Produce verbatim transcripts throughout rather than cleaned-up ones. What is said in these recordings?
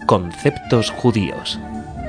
Conceptos judíos.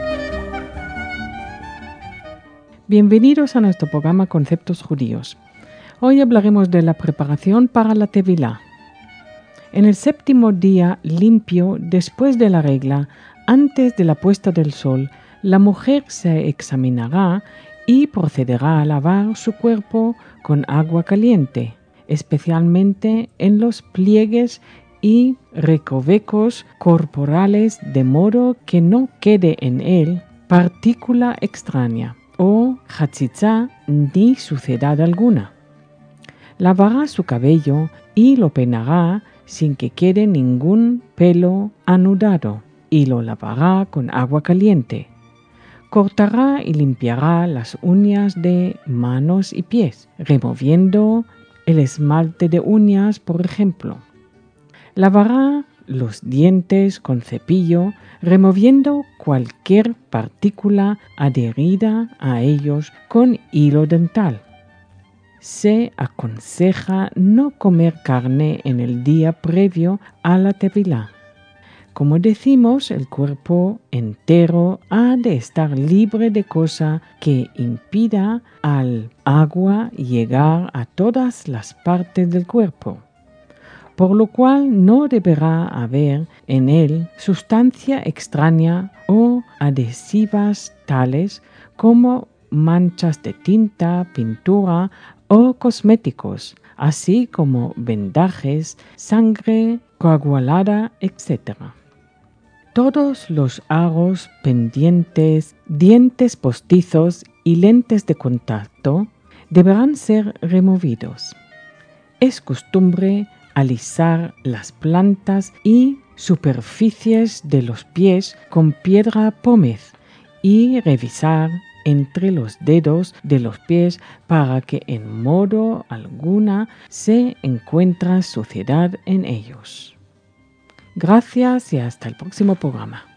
Bienvenidos a nuestro programa Conceptos judíos. Hoy hablaremos de la preparación para la Tevilá. En el séptimo día limpio, después de la regla, antes de la puesta del sol, la mujer se examinará y procederá a lavar su cuerpo con agua caliente, especialmente en los pliegues y recovecos corporales, de modo que no quede en él partícula extraña o hatzitza ni suciedad alguna. Lavará su cabello y lo peinará sin que quede ningún pelo anudado, y lo lavará con agua caliente. Cortará y limpiará las uñas de manos y pies, removiendo el esmalte de uñas, por ejemplo. Lavará los dientes con cepillo, removiendo cualquier partícula adherida a ellos con hilo dental. Se aconseja no comer carne en el día previo a la Tevilá. Como decimos, el cuerpo entero ha de estar libre de cosa que impida al agua llegar a todas las partes del cuerpo, por lo cual no deberá haber en él sustancia extraña o adhesivas tales como manchas de tinta, pintura o cosméticos, así como vendajes, sangre coagulada, etcétera. Todos los aros, pendientes, dientes postizos y lentes de contacto deberán ser removidos. Es costumbre alisar las plantas y superficies de los pies con piedra pómez y revisar entre los dedos de los pies para que en modo alguna se encuentre suciedad en ellos. Gracias y hasta el próximo programa.